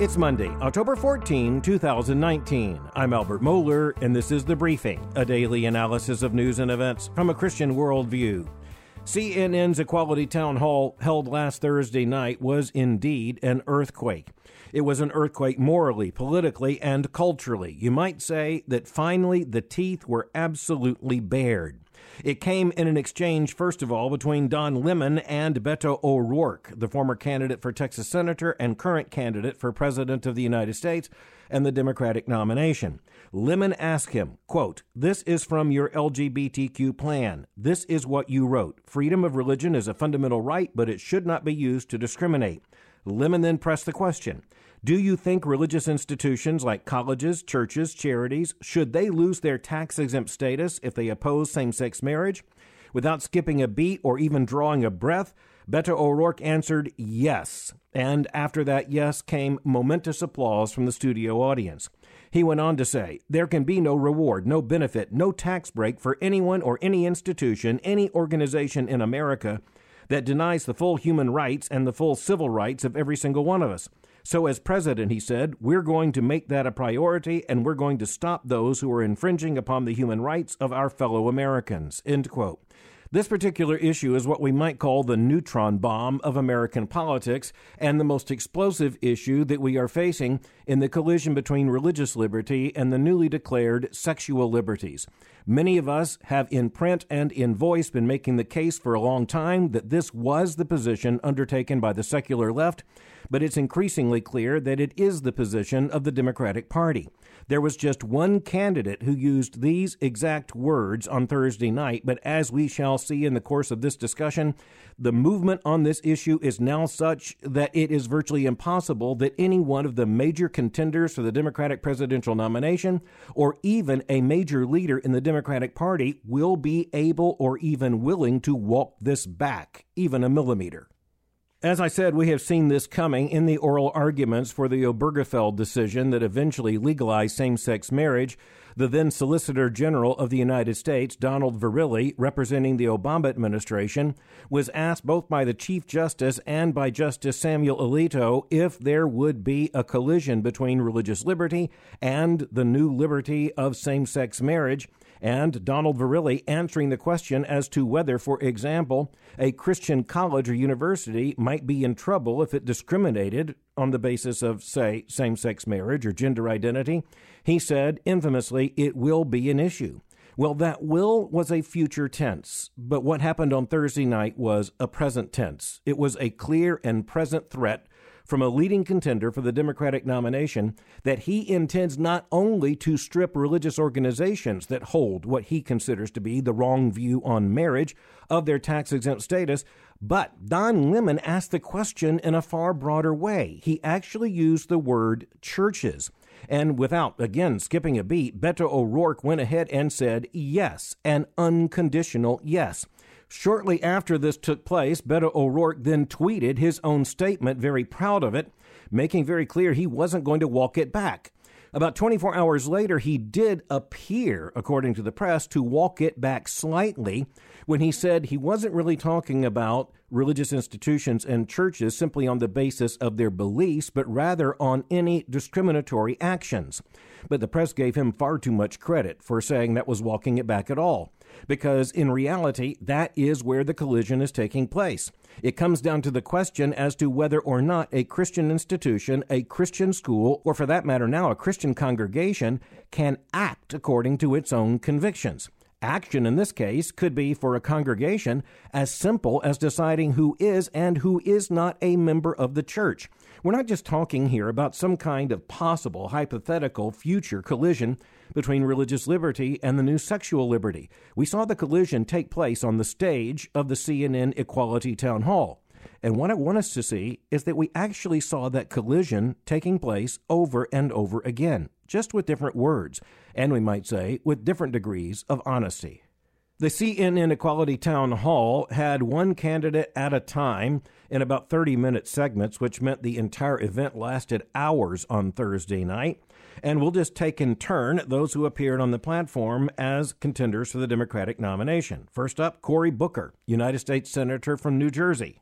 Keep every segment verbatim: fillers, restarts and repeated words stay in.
It's Monday, October fourteenth, twenty nineteen. I'm Albert Mohler, and this is The Briefing, a daily analysis of news and events from a Christian worldview. C N N's Equality Town Hall held last Thursday night was indeed an earthquake. It was an earthquake morally, politically, and culturally. You might say that finally the teeth were absolutely bared. It came in an exchange, first of all, between Don Lemon and Beto O'Rourke, the former candidate for Texas senator and current candidate for president of the United States and the Democratic nomination. Lemon asked him, quote, "This is from your L G B T Q plan. This is what you wrote. Freedom of religion is a fundamental right, but it should not be used to discriminate." Lemon then pressed the question, do you think religious institutions like colleges, churches, charities, should they lose their tax-exempt status if they oppose same-sex marriage? Without skipping a beat or even drawing a breath, Beto O'Rourke answered yes. And after that yes came momentous applause from the studio audience. He went on to say, there can be no reward, no benefit, no tax break for anyone or any institution, any organization in America that denies the full human rights and the full civil rights of every single one of us. So as president, he said, we're going to make that a priority, and we're going to stop those who are infringing upon the human rights of our fellow Americans, end quote. This particular issue is what we might call the neutron bomb of American politics and the most explosive issue that we are facing in the collision between religious liberty and the newly declared sexual liberties. Many of us have in print and in voice been making the case for a long time that this was the position undertaken by the secular left, but it's increasingly clear that it is the position of the Democratic Party. There was just one candidate who used these exact words on Thursday night, but as we shall see in the course of this discussion, the movement on this issue is now such that it is virtually impossible that any one of the major contenders for the Democratic presidential nomination or even a major leader in the Democratic Party will be able or even willing to walk this back, even a millimeter. As I said, we have seen this coming in the oral arguments for the Obergefell decision that eventually legalized same-sex marriage. The then Solicitor General of the United States, Donald Verrilli, representing the Obama administration, was asked both by the Chief Justice and by Justice Samuel Alito if there would be a collision between religious liberty and the new liberty of same-sex marriage. And Donald Verrilli answering the question as to whether, for example, a Christian college or university might be in trouble if it discriminated on the basis of, say, same-sex marriage or gender identity. He said, infamously, it will be an issue. Well, that will was a future tense, but what happened on Thursday night was a present tense. It was a clear and present threat from a leading contender for the Democratic nomination that he intends not only to strip religious organizations that hold what he considers to be the wrong view on marriage of their tax-exempt status, but Don Lemon asked the question in a far broader way. He actually used the word churches. And without, again, skipping a beat, Beto O'Rourke went ahead and said yes, an unconditional yes. Shortly after this took place, Beto O'Rourke then tweeted his own statement, very proud of it, making very clear he wasn't going to walk it back. About twenty-four hours later, he did appear, according to the press, to walk it back slightly when he said he wasn't really talking about religious institutions and churches simply on the basis of their beliefs, but rather on any discriminatory actions. But the press gave him far too much credit for saying that was walking it back at all, because in reality, that is where the collision is taking place. It comes down to the question as to whether or not a Christian institution, a Christian school, or for that matter now a Christian congregation can act according to its own convictions. Action in this case could be for a congregation as simple as deciding who is and who is not a member of the church. We're not just talking here about some kind of possible hypothetical future collision between religious liberty and the new sexual liberty. We saw the collision take place on the stage of the C N N Equality Town Hall. And what I want us to see is that we actually saw that collision taking place over and over again, just with different words, and we might say with different degrees of honesty. The C N N Equality Town Hall had one candidate at a time in about thirty-minute segments, which meant the entire event lasted hours on Thursday night. And we'll just take in turn those who appeared on the platform as contenders for the Democratic nomination. First up, Cory Booker, United States Senator from New Jersey.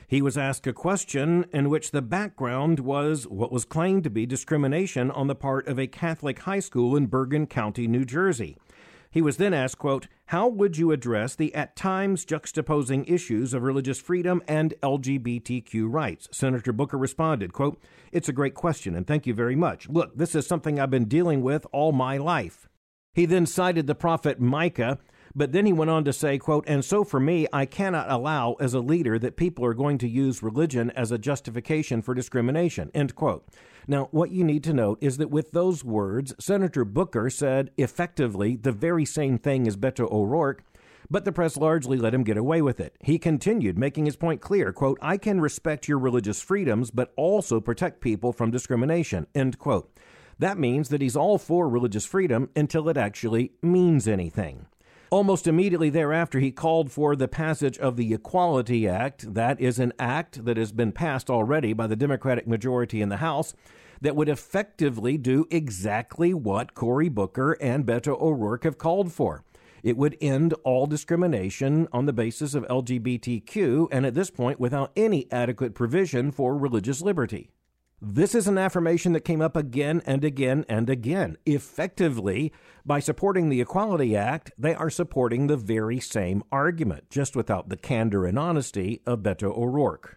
He was asked a question in which the background was what was claimed to be discrimination on the part of a Catholic high school in Bergen County, New Jersey. He was then asked, quote, "How would you address the at times juxtaposing issues of religious freedom and L G B T Q rights?" Senator Booker responded, quote, "It's a great question, and thank you very much. Look, this is something I've been dealing with all my life." He then cited the prophet Micah, but then he went on to say, quote, "And so for me, I cannot allow as a leader that people are going to use religion as a justification for discrimination," end quote. Now, what you need to note is that with those words, Senator Booker said effectively the very same thing as Beto O'Rourke, but the press largely let him get away with it. He continued, making his point clear, quote, "I can respect your religious freedoms, but also protect people from discrimination," end quote. That means that he's all for religious freedom until it actually means anything. Almost immediately thereafter, he called for the passage of the Equality Act. That is an act that has been passed already by the Democratic majority in the House that would effectively do exactly what Cory Booker and Beto O'Rourke have called for. It would end all discrimination on the basis of L G B T Q, and at this point, without any adequate provision for religious liberty. This is an affirmation that came up again and again and again. Effectively, by supporting the Equality Act, they are supporting the very same argument, just without the candor and honesty of Beto O'Rourke.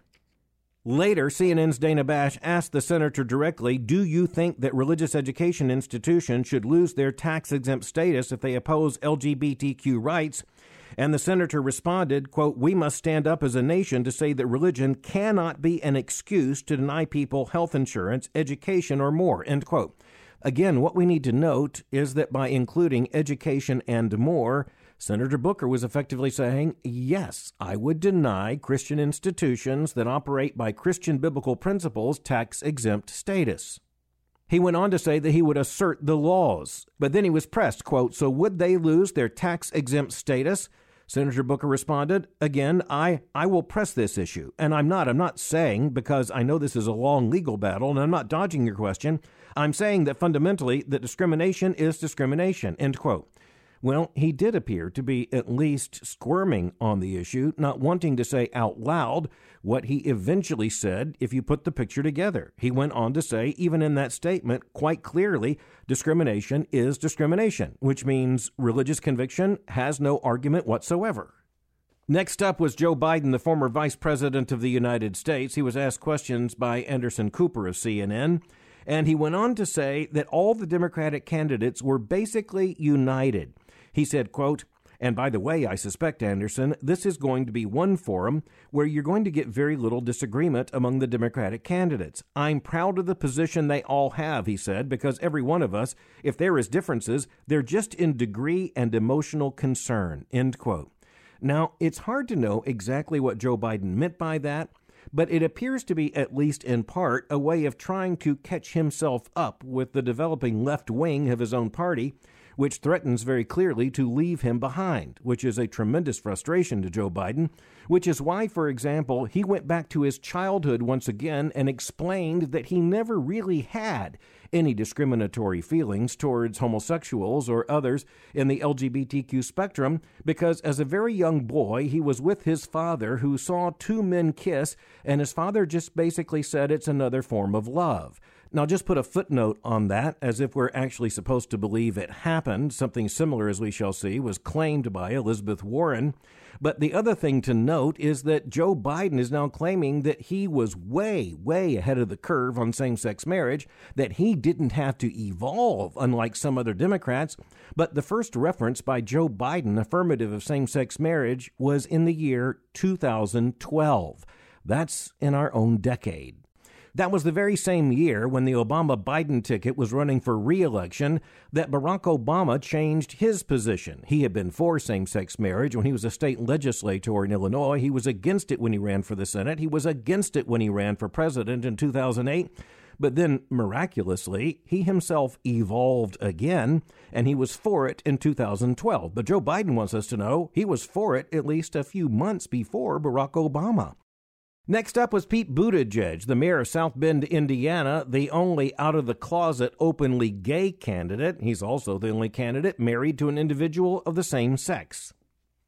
Later, C N N's Dana Bash asked the senator directly, "Do you think that religious education institutions should lose their tax-exempt status if they oppose L G B T Q rights?" And the senator responded, quote, "We must stand up as a nation to say that religion cannot be an excuse to deny people health insurance, education, or more," end quote. Again, what we need to note is that by including education and more, Senator Booker was effectively saying, yes, I would deny Christian institutions that operate by Christian biblical principles tax-exempt status. He went on to say that he would assert the laws, but then he was pressed, quote, "So would they lose their tax-exempt status?" Senator Booker responded, "Again, I, I will press this issue, and I'm not, I'm not saying, because I know this is a long legal battle, and I'm not dodging your question, I'm saying that fundamentally that discrimination is discrimination," end quote. Well, he did appear to be at least squirming on the issue, not wanting to say out loud what he eventually said if you put the picture together. He went on to say, even in that statement, quite clearly, discrimination is discrimination, which means religious conviction has no argument whatsoever. Next up was Joe Biden, the former vice president of the United States. He was asked questions by Anderson Cooper of C N N, and he went on to say that all the Democratic candidates were basically united. He said, quote, "And by the way, I suspect, Anderson, this is going to be one forum where you're going to get very little disagreement among the Democratic candidates. I'm proud of the position they all have," he said, "because every one of us, if there is differences, they're just in degree and emotional concern," end quote. Now, it's hard to know exactly what Joe Biden meant by that, but it appears to be, at least in part, a way of trying to catch himself up with the developing left wing of his own party, which threatens very clearly to leave him behind, which is a tremendous frustration to Joe Biden, which is why, for example, he went back to his childhood once again and explained that he never really had any discriminatory feelings towards homosexuals or others in the L G B T Q spectrum, because as a very young boy, he was with his father who saw two men kiss, and his father just basically said it's another form of love. Now, just put a footnote on that, as if we're actually supposed to believe it happened. Something similar, as we shall see, was claimed by Elizabeth Warren. But the other thing to note is that Joe Biden is now claiming that he was way, way ahead of the curve on same-sex marriage, that he didn't have to evolve, unlike some other Democrats. But the first reference by Joe Biden affirmative of same-sex marriage was in the year two thousand twelve. That's in our own decade. That was the very same year when the Obama-Biden ticket was running for re-election that Barack Obama changed his position. He had been for same-sex marriage when he was a state legislator in Illinois. He was against it when he ran for the Senate. He was against it when he ran for president in two thousand eight. But then, miraculously, he himself evolved again, and he was for it in two thousand twelve. But Joe Biden wants us to know he was for it at least a few months before Barack Obama. Next up was Pete Buttigieg, the mayor of South Bend, Indiana, the only out-of-the-closet openly gay candidate. He's also the only candidate married to an individual of the same sex.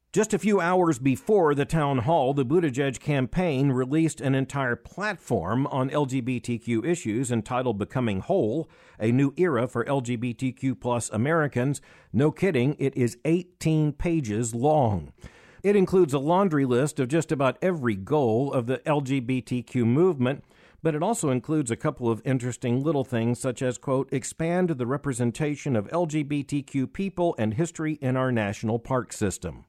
Just a few hours before the town hall, the Buttigieg campaign released an entire platform on L G B T Q issues entitled Becoming Whole, a new era for L G B T Q plus Americans. No kidding, it is eighteen pages long. It includes a laundry list of just about every goal of the L G B T Q movement, but it also includes a couple of interesting little things such as, quote, expand the representation of L G B T Q people and history in our national park system.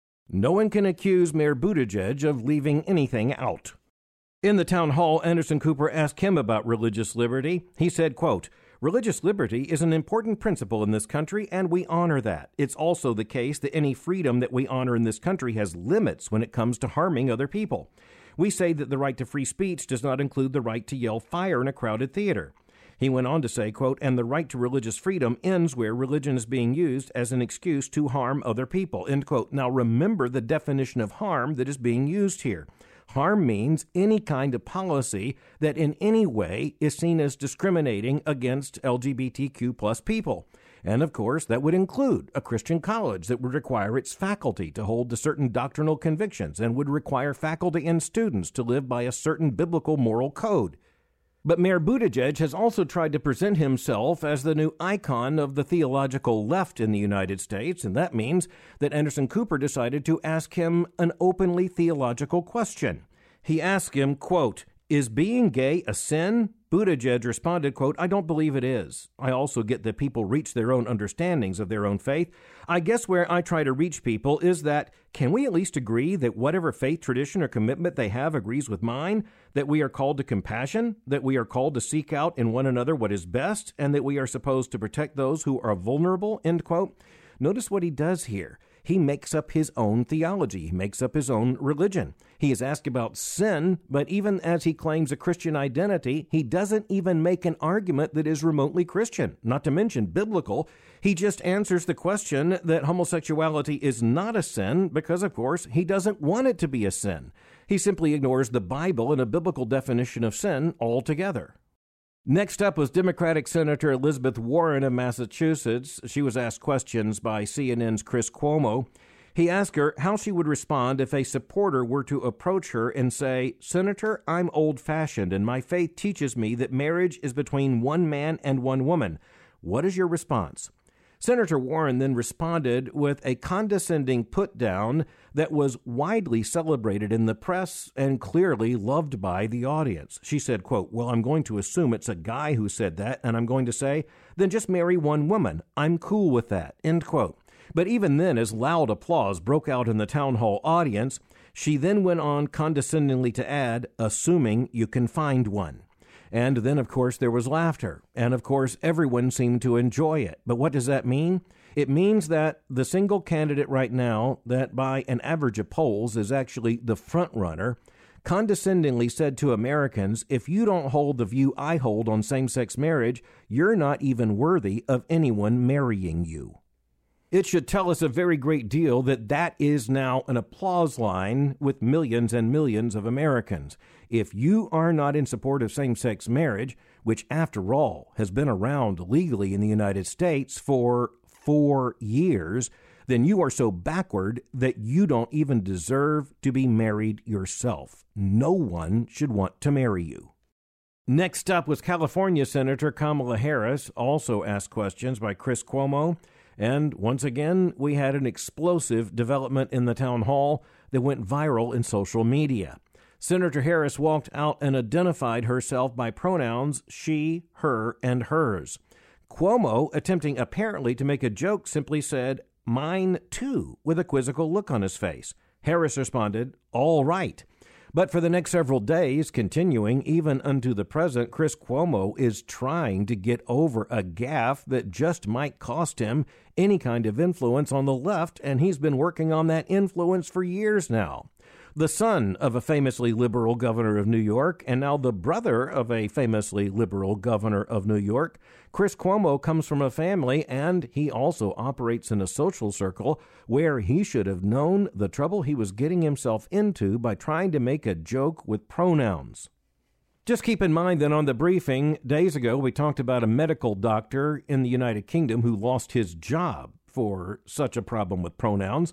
No one can accuse Mayor Buttigieg of leaving anything out. In the town hall, Anderson Cooper asked him about religious liberty. He said, quote, religious liberty is an important principle in this country, and we honor that. It's also the case that any freedom that we honor in this country has limits when it comes to harming other people. We say that the right to free speech does not include the right to yell fire in a crowded theater. He went on to say, quote, and the right to religious freedom ends where religion is being used as an excuse to harm other people, end quote. Now remember the definition of harm that is being used here. Harm means any kind of policy that in any way is seen as discriminating against L G B T Q plus people. And of course, that would include a Christian college that would require its faculty to hold to certain doctrinal convictions and would require faculty and students to live by a certain biblical moral code. But Mayor Buttigieg has also tried to present himself as the new icon of the theological left in the United States, and that means that Anderson Cooper decided to ask him an openly theological question. He asked him, quote, is being gay a sin? Buttigieg responded, quote, I don't believe it is. I also get that people reach their own understandings of their own faith. I guess where I try to reach people is that, can we at least agree that whatever faith, tradition, or commitment they have agrees with mine, that we are called to compassion, that we are called to seek out in one another what is best, and that we are supposed to protect those who are vulnerable, end quote. Notice what he does here. He makes up his own theology. He makes up his own religion. He is asked about sin, but even as he claims a Christian identity, he doesn't even make an argument that is remotely Christian, not to mention biblical. He just answers the question that homosexuality is not a sin because, of course, he doesn't want it to be a sin. He simply ignores the Bible and a biblical definition of sin altogether. Next up was Democratic Senator Elizabeth Warren of Massachusetts. She was asked questions by C N N's Chris Cuomo. He asked her how she would respond if a supporter were to approach her and say, Senator, I'm old-fashioned and my faith teaches me that marriage is between one man and one woman. What is your response? Senator Warren then responded with a condescending put-down that was widely celebrated in the press and clearly loved by the audience. She said, quote, well, I'm going to assume it's a guy who said that, and I'm going to say, then just marry one woman. I'm cool with that, end quote. But even then, as loud applause broke out in the town hall audience, she then went on condescendingly to add, assuming you can find one. And then, of course, there was laughter. And, of course, everyone seemed to enjoy it. But what does that mean? It means that the single candidate right now that by an average of polls is actually the front runner condescendingly said to Americans, if you don't hold the view I hold on same-sex marriage, you're not even worthy of anyone marrying you. It should tell us a very great deal that that is now an applause line with millions and millions of Americans. If you are not in support of same-sex marriage, which after all has been around legally in the United States for four years, then you are so backward that you don't even deserve to be married yourself. No one should want to marry you. Next up was California Senator Kamala Harris, also asked questions by Chris Cuomo. And once again, we had an explosive development in the town hall that went viral in social media. Senator Harris walked out and identified herself by pronouns she, her, and hers. Cuomo, attempting apparently to make a joke, simply said, mine too, with a quizzical look on his face. Harris responded, all right. But for the next several days, continuing even unto the present, Chris Cuomo is trying to get over a gaffe that just might cost him any kind of influence on the left, and he's been working on that influence for years now. The son of a famously liberal governor of New York, and now the brother of a famously liberal governor of New York, Chris Cuomo comes from a family, and he also operates in a social circle where he should have known the trouble he was getting himself into by trying to make a joke with pronouns. Just keep in mind that on the briefing days ago, we talked about a medical doctor in the United Kingdom who lost his job for such a problem with pronouns.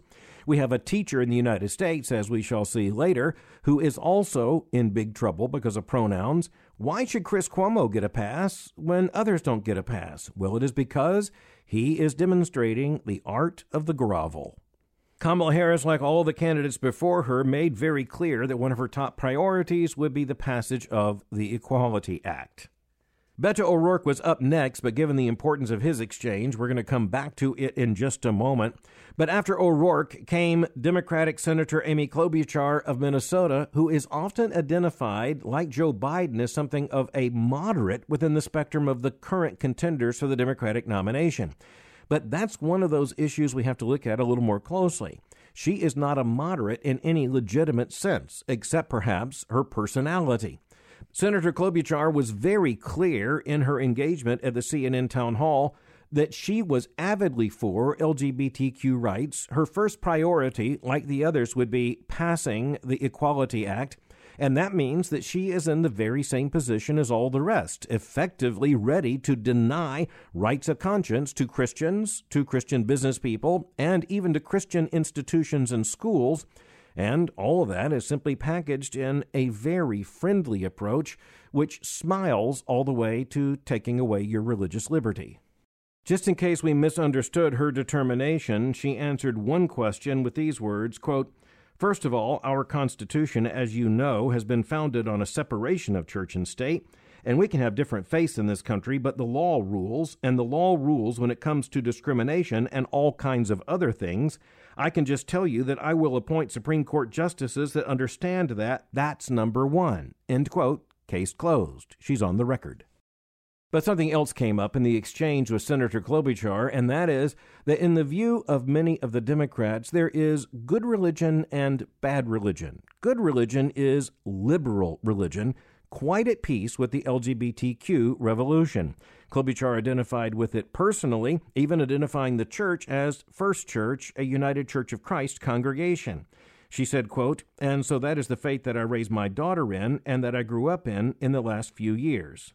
We have a teacher in the United States, as we shall see later, who is also in big trouble because of pronouns. Why should Chris Cuomo get a pass when others don't get a pass? Well, it is because he is demonstrating the art of the grovel. Kamala Harris, like all the candidates before her, made very clear that one of her top priorities would be the passage of the Equality Act. Beto O'Rourke was up next, but given the importance of his exchange, we're going to come back to it in just a moment. But after O'Rourke came Democratic Senator Amy Klobuchar of Minnesota, who is often identified, like Joe Biden, as something of a moderate within the spectrum of the current contenders for the Democratic nomination. But that's one of those issues we have to look at a little more closely. She is not a moderate in any legitimate sense, except perhaps her personality. Senator Klobuchar was very clear in her engagement at the C N N town hall that she was avidly for L G B T Q rights. Her first priority, like the others, would be passing the Equality Act. And that means that she is in the very same position as all the rest, effectively ready to deny rights of conscience to Christians, to Christian business people, and even to Christian institutions and schools. And all of that is simply packaged in a very friendly approach, which smiles all the way to taking away your religious liberty. Just in case we misunderstood her determination, she answered one question with these words, quote, "First of all, our Constitution, as you know, has been founded on a separation of church and state, and we can have different faiths in this country, but the law rules, and the law rules when it comes to discrimination and all kinds of other things. I can just tell you that I will appoint Supreme Court justices that understand that. That's number one." End quote. Case closed. She's on the record. But something else came up in the exchange with Senator Klobuchar, and that is that in the view of many of the Democrats, there is good religion and bad religion. Good religion is liberal religion, quite at peace with the L G B T Q revolution. Klobuchar identified with it personally, even identifying the church as First Church, a United Church of Christ congregation. She said, quote, "And so that is the faith that I raised my daughter in and that I grew up in in the last few years."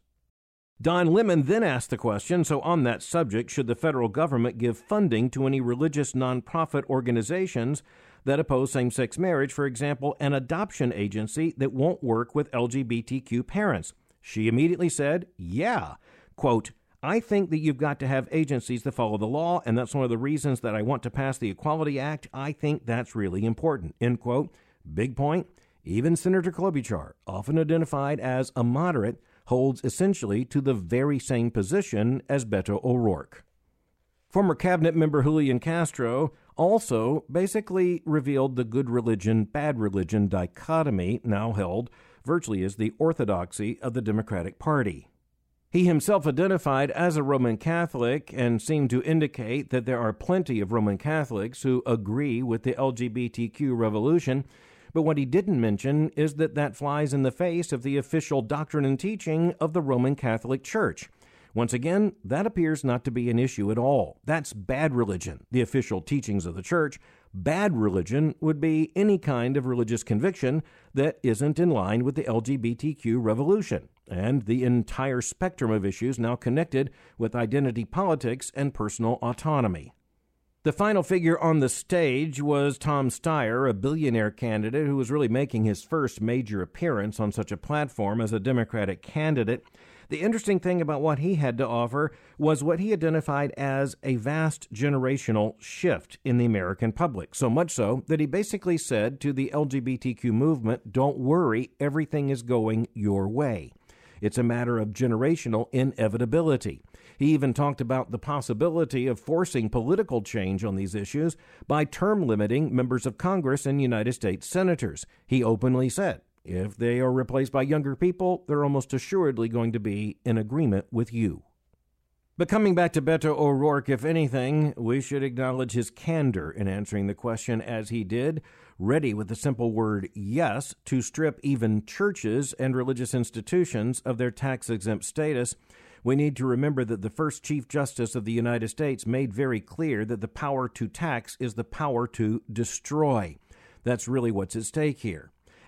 Don Lemon then asked the question, so on that subject, should the federal government give funding to any religious nonprofit organizations that oppose same-sex marriage, for example, an adoption agency that won't work with L G B T Q parents? She immediately said, yeah. Quote, "I think that you've got to have agencies that follow the law, and that's one of the reasons that I want to pass the Equality Act. I think that's really important." End quote. Big point. Even Senator Klobuchar, often identified as a moderate, holds essentially to the very same position as Beto O'Rourke. Former cabinet member Julian Castro also basically revealed the good religion, bad religion dichotomy now held virtually as the orthodoxy of the Democratic Party. He himself identified as a Roman Catholic and seemed to indicate that there are plenty of Roman Catholics who agree with the L G B T Q revolution. But what he didn't mention is that that flies in the face of the official doctrine and teaching of the Roman Catholic Church. Once again, that appears not to be an issue at all. That's bad religion, the official teachings of the church. Bad religion would be any kind of religious conviction that isn't in line with the L G B T Q revolution and the entire spectrum of issues now connected with identity politics and personal autonomy. The final figure on the stage was Tom Steyer, a billionaire candidate who was really making his first major appearance on such a platform as a Democratic candidate. The interesting thing about what he had to offer was what he identified as a vast generational shift in the American public, so much so that he basically said to the L G B T Q movement, don't worry, everything is going your way. It's a matter of generational inevitability. He even talked about the possibility of forcing political change on these issues by term limiting members of Congress and United States senators. He openly said, if they are replaced by younger people, they're almost assuredly going to be in agreement with you. But coming back to Beto O'Rourke, if anything, we should acknowledge his candor in answering the question as he did, ready with the simple word yes to strip even churches and religious institutions of their tax-exempt status. We need to remember that the first Chief Justice of the United States made very clear that the power to tax is the power to destroy. That's really what's at stake here.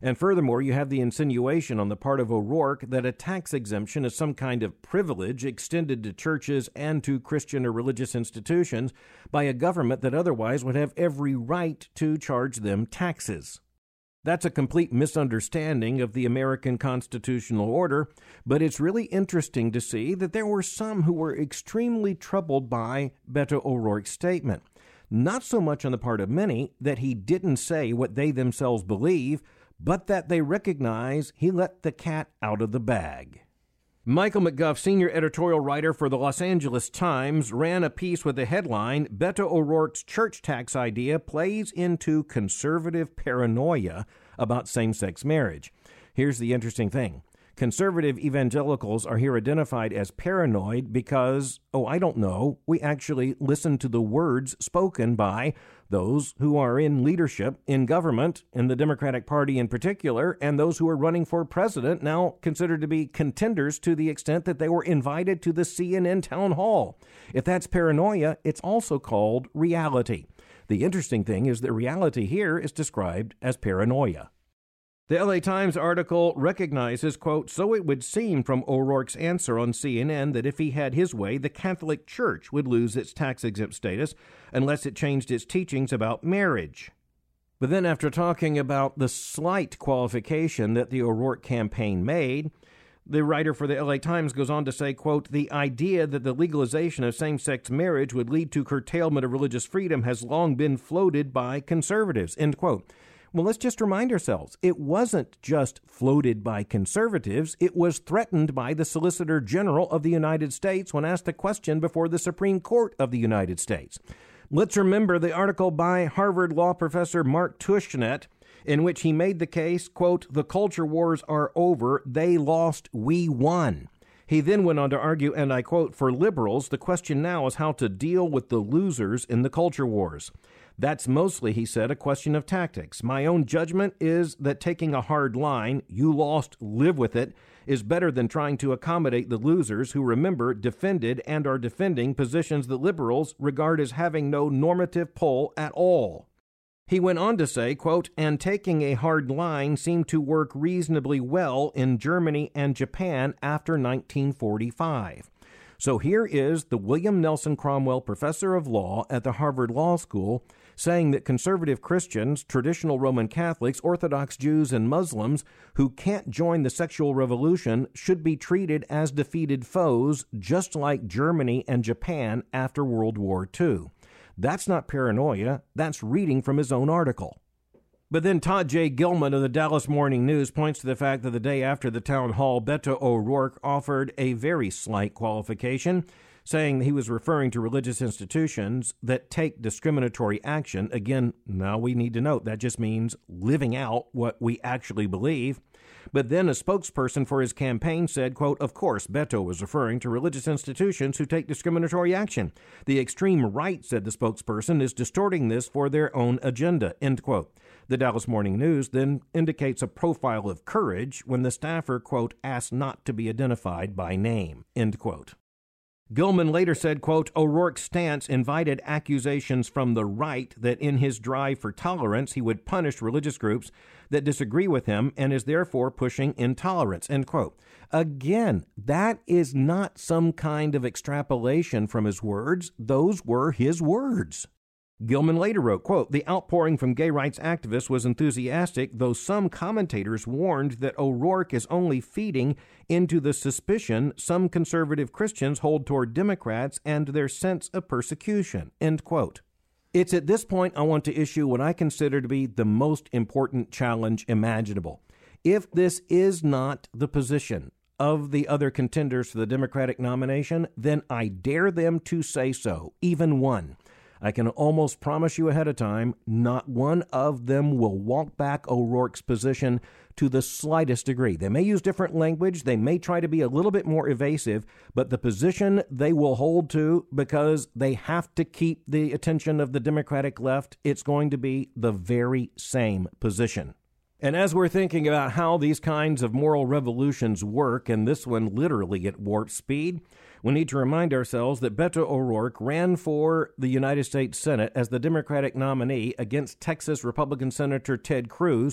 And furthermore, you have the insinuation on the part of O'Rourke that a tax exemption is some kind of privilege extended to churches and to Christian or religious institutions by a government that otherwise would have every right to charge them taxes. That's a complete misunderstanding of the American constitutional order, but it's really interesting to see that there were some who were extremely troubled by Beto O'Rourke's statement. Not so much on the part of many that he didn't say what they themselves believe, but that they recognize he let the cat out of the bag. Michael McGuff, senior editorial writer for the Los Angeles Times, ran a piece with the headline, Beto O'Rourke's church tax idea plays into conservative paranoia about same-sex marriage. Here's the interesting thing. Conservative evangelicals are here identified as paranoid because, oh, I don't know, we actually listen to the words spoken by those who are in leadership, in government, in the Democratic Party in particular, and those who are running for president, now considered to be contenders to the extent that they were invited to the C N N town hall. If that's paranoia, it's also called reality. The interesting thing is that reality here is described as paranoia. The L A Times article recognizes, quote, so it would seem from O'Rourke's answer on C N N that if he had his way, the Catholic Church would lose its tax-exempt status unless it changed its teachings about marriage. But then after talking about the slight qualification that the O'Rourke campaign made, the writer for the L A Times goes on to say, quote, the idea that the legalization of same-sex marriage would lead to curtailment of religious freedom has long been floated by conservatives, end quote. Well, let's just remind ourselves, it wasn't just floated by conservatives, it was threatened by the Solicitor General of the United States when asked a question before the Supreme Court of the United States. Let's remember the article by Harvard law professor Mark Tushnet, in which he made the case, quote, the culture wars are over, they lost, we won. He then went on to argue, and I quote, for liberals, the question now is how to deal with the losers in the culture wars. That's mostly, he said, a question of tactics. My own judgment is that taking a hard line, you lost, live with it, is better than trying to accommodate the losers who, remember, defended and are defending positions that liberals regard as having no normative pull at all. He went on to say, quote, and taking a hard line seemed to work reasonably well in Germany and Japan after nineteen forty-five. So here is the William Nelson Cromwell Professor of Law at the Harvard Law School saying that conservative Christians, traditional Roman Catholics, Orthodox Jews, and Muslims who can't join the sexual revolution should be treated as defeated foes, just like Germany and Japan after World War Two. That's not paranoia. That's reading from his own article. But then Todd J. Gilman of the Dallas Morning News points to the fact that the day after the town hall, Beto O'Rourke offered a very slight qualification, saying he was referring to religious institutions that take discriminatory action. Again, now we need to note that just means living out what we actually believe. But then a spokesperson for his campaign said, quote, of course, Beto was referring to religious institutions who take discriminatory action. The extreme right, said the spokesperson, is distorting this for their own agenda, end quote. The Dallas Morning News then indicates a profile of courage when the staffer, quote, asked not to be identified by name, end quote. Gilman later said, quote, O'Rourke's stance invited accusations from the right that in his drive for tolerance, he would punish religious groups that disagree with him and is therefore pushing intolerance, end quote. Again, that is not some kind of extrapolation from his words. Those were his words. Gilman later wrote, quote, the outpouring from gay rights activists was enthusiastic, though some commentators warned that O'Rourke is only feeding into the suspicion some conservative Christians hold toward Democrats and their sense of persecution, end quote. It's at this point I want to issue what I consider to be the most important challenge imaginable. If this is not the position of the other contenders for the Democratic nomination, then I dare them to say so, even one. I can almost promise you ahead of time, not one of them will walk back O'Rourke's position to the slightest degree. They may use different language, they may try to be a little bit more evasive, but the position they will hold to, because they have to keep the attention of the Democratic left, it's going to be the very same position. And as we're thinking about how these kinds of moral revolutions work, and this one literally at warp speed, we need to remind ourselves that Beto O'Rourke ran for the United States Senate as the Democratic nominee against Texas Republican Senator Ted Cruz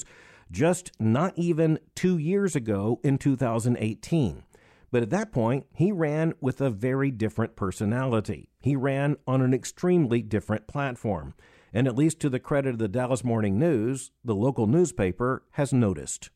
just not even two years ago in two thousand eighteen. But at that point, he ran with a very different personality. He ran on an extremely different platform. And at least to the credit of the Dallas Morning News, the local newspaper has noticed.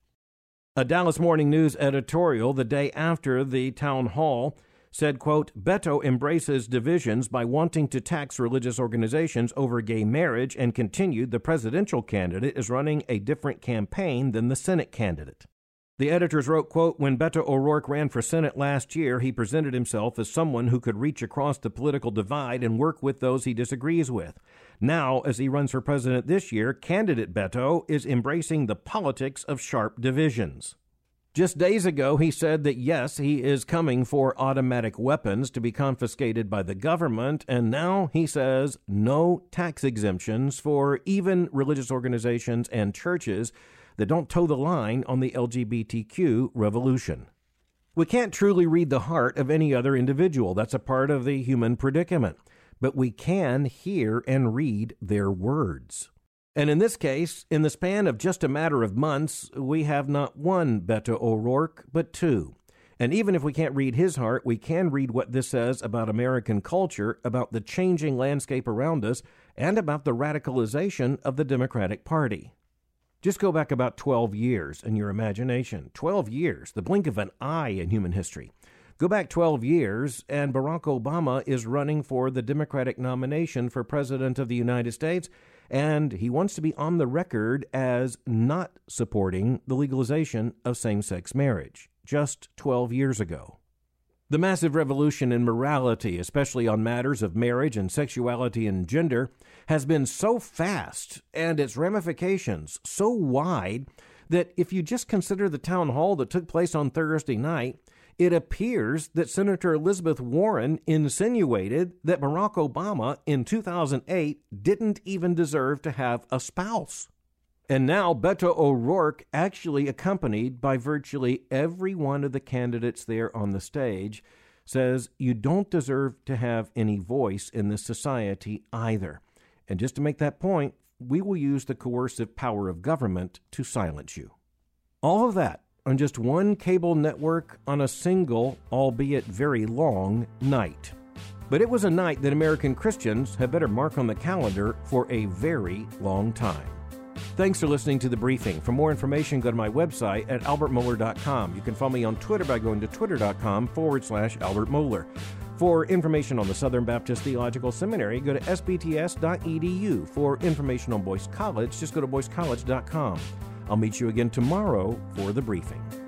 A Dallas Morning News editorial the day after the town hall said, quote, Beto embraces divisions by wanting to tax religious organizations over gay marriage, and continued the presidential candidate is running a different campaign than the Senate candidate. The editors wrote, quote, when Beto O'Rourke ran for Senate last year, he presented himself as someone who could reach across the political divide and work with those he disagrees with. Now, as he runs for president this year, candidate Beto is embracing the politics of sharp divisions. Just days ago, he said that, yes, he is coming for automatic weapons to be confiscated by the government, and now he says no tax exemptions for even religious organizations and churches that don't toe the line on the L G B T Q revolution. We can't truly read the heart of any other individual. That's a part of the human predicament. But we can hear and read their words. And in this case, in the span of just a matter of months, we have not one Beto O'Rourke, but two. And even if we can't read his heart, we can read what this says about American culture, about the changing landscape around us, and about the radicalization of the Democratic Party. Just go back about twelve years in your imagination. twelve years, the blink of an eye in human history. Go back twelve years, and Barack Obama is running for the Democratic nomination for President of the United States, and he wants to be on the record as not supporting the legalization of same-sex marriage, just twelve years ago. The massive revolution in morality, especially on matters of marriage and sexuality and gender, has been so fast and its ramifications so wide that if you just consider the town hall that took place on Thursday night, it appears that Senator Elizabeth Warren insinuated that Barack Obama in two thousand eight didn't even deserve to have a spouse. And now Beto O'Rourke, actually accompanied by virtually every one of the candidates there on the stage, says you don't deserve to have any voice in this society either. And just to make that point, we will use the coercive power of government to silence you. All of that on just one cable network on a single, albeit very long, night. But it was a night that American Christians had better mark on the calendar for a very long time. Thanks for listening to The Briefing. For more information, go to my website at albert mohler dot com. You can follow me on Twitter by going to twitter.com forward slash Albert Mohler. For information on the Southern Baptist Theological Seminary, go to s b t s dot e d u. For information on Boyce College, just go to boyce college dot com. I'll meet you again tomorrow for The Briefing.